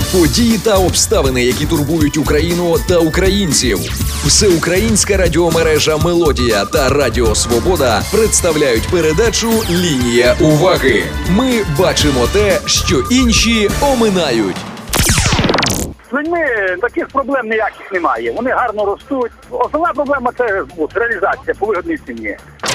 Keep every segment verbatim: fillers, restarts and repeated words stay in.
Події та обставини, які турбують Україну та українців. Всеукраїнська радіомережа «Мелодія» та Радіо Свобода представляють передачу «Лінія уваги». Ми бачимо те, що інші оминають. З людьми таких проблем ніяких немає. Вони гарно ростуть. Основна проблема – це от, реалізація по вигідній ціні.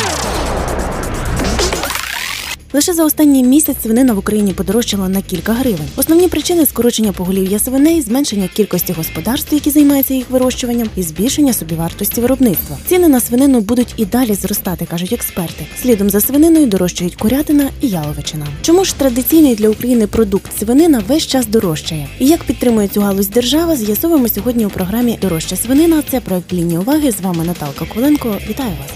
Лише за останній місяць свинина в Україні подорожчала на кілька гривень. Основні причини – скорочення поголів'я свиней, зменшення кількості господарств, які займаються їх вирощуванням, і збільшення собівартості виробництва. Ціни на свинину будуть і далі зростати, кажуть експерти. Слідом за свининою дорожчають курятина і яловичина. Чому ж традиційний для України продукт свинина весь час дорожчає? І як підтримує цю галузь держава, з'ясовуємо сьогодні у програмі «Дорожча свинина». Це проект «Лінія уваги». З вами Наталка Коленко. Вітаю вас!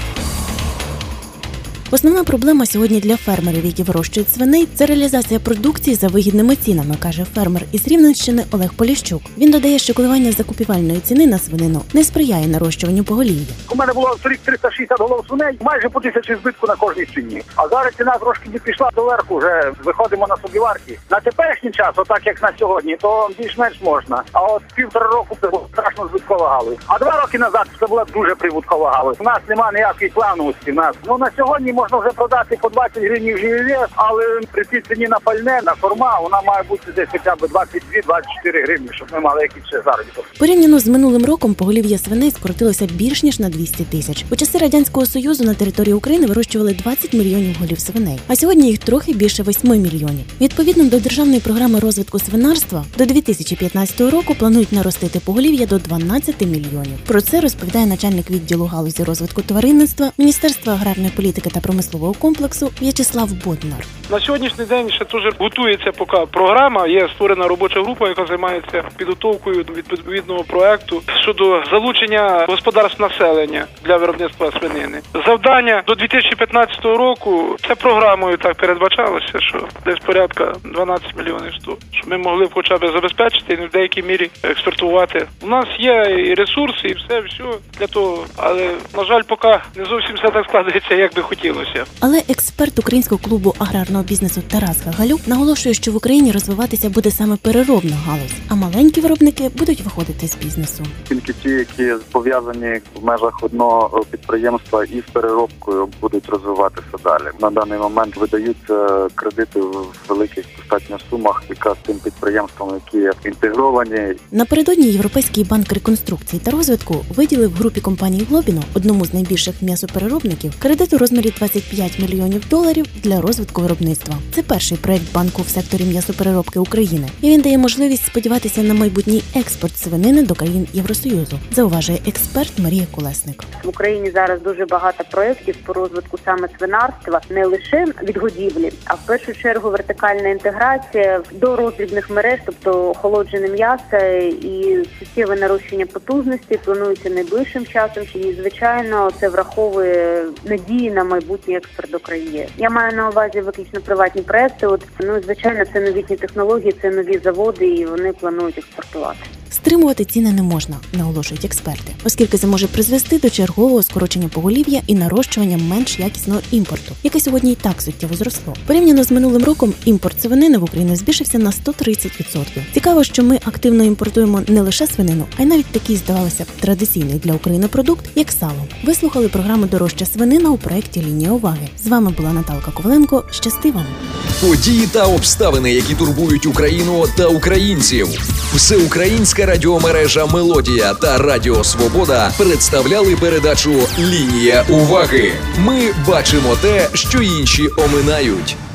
Основна проблема сьогодні для фермерів, які вирощують свиней, це реалізація продукції за вигідними цінами, каже фермер із Рівненщини Олег Поліщук. Він додає, що коливання закупівельної ціни на свинину не сприяє нарощуванню поголів'я. У мене було торік триста шістдесят голов свиней, майже по тисячі збитку на кожній свині. А зараз ціна трошки не пішла доверху, вже виходимо на собіварки. На теперішній час, отак як на сьогодні, то більш-менш можна. А от півтора року це була страшно збиткова галузь. А два роки назад це була дуже прибуткова галузь. У нас немає ніякої плановості. У нас, ну, на сьогодні можна вже продати по двадцять гривень живе, але при цій ціні на пальне, на корма, вона має бути десь хоча б двадцять дві - двадцять чотири гривні, щоб ми мали якийсь ще заробіток. Порівняно з минулим роком поголів'я свиней скоротилося більш ніж на двісті тисяч. У часи Радянського Союзу на території України вирощували двадцять мільйонів голів свиней, а сьогодні їх трохи більше восьми мільйонів. Відповідно до Державної програми розвитку свинарства, до дві тисячі п'ятнадцятого року планують наростити поголів'я до дванадцяти мільйонів. Про це розповідає начальник відділу галузі розвитку тваринництва Міністерства аграрної політики та промислового комплексу В'ячеслав Боднар. На сьогоднішній день ще дуже готується поки програма, є створена робоча група, яка займається підготовкою до відповідного проекту щодо залучення господарств населення для виробництва свинини. Завдання до дві тисячі п'ятнадцятого року, це програмою так передбачалося, що десь порядка дванадцять мільйонів штук, щоб ми могли б хоча б забезпечити і в деякій мірі експортувати. У нас є і ресурси, і все, все для того, але, на жаль, поки не зовсім все так складається, як би хотілося. Але експерт Українського клубу аграрного бізнесу Тарас Гагалюк наголошує, що в Україні розвиватися буде саме переробна галузь, а маленькі виробники будуть виходити з бізнесу. Тільки ті, які пов'язані в межах одного підприємства із переробкою, будуть розвиватися далі. На даний момент видаються кредити в великих достатньо сумах, якраз тим підприємствам, які інтегровані. Напередодні Європейський банк реконструкції та розвитку виділив групі компаній Глобіно, одному з найбільших м'ясопереробників, кредит у розмірі двадцять п'ять мільйонів доларів для розвитку виробництва. Це перший проект банку в секторі м'ясопереробки України, і він дає можливість сподіватися на майбутній експорт свинини до країн Євросоюзу, зауважує експерт Марія Колесник. В Україні зараз дуже багато проєктів по розвитку саме свинарства, не лише відгодівлі, а в першу чергу вертикальна інтеграція до роздрібних мереж, тобто охолоджене м'ясо і суттєве нарощення потужності планується найближчим часом. І, звичайно, це враховує надії на майбутній експорт до країни. Я маю на увазі виключно приватні проекти. От, ну, звичайно, це новітні технології, це нові заводи, і вони планують експортувати. Стримувати ціни не можна, наголошують експерти, оскільки це може призвести до чергового скорочення поголів'я і нарощування менш якісного імпорту, яке сьогодні і так суттєво зросло. Порівняно з минулим роком імпорт свинини в Україну збільшився на сто тридцять відсотків. Цікаво, що ми активно імпортуємо не лише свинину, а й навіть такий, здавалося б, традиційний для України продукт, як сало. Ви слухали програму «Дорожча свинина» у проєкті «Лінія уваги». З вами була Наталка Коваленко. Щасти вам! Події та обставини, які турбують Україну та українців. Всеукраїнська радіомережа «Мелодія» та Радіо Свобода представляли передачу «Лінія уваги». Ми бачимо те, що інші оминають.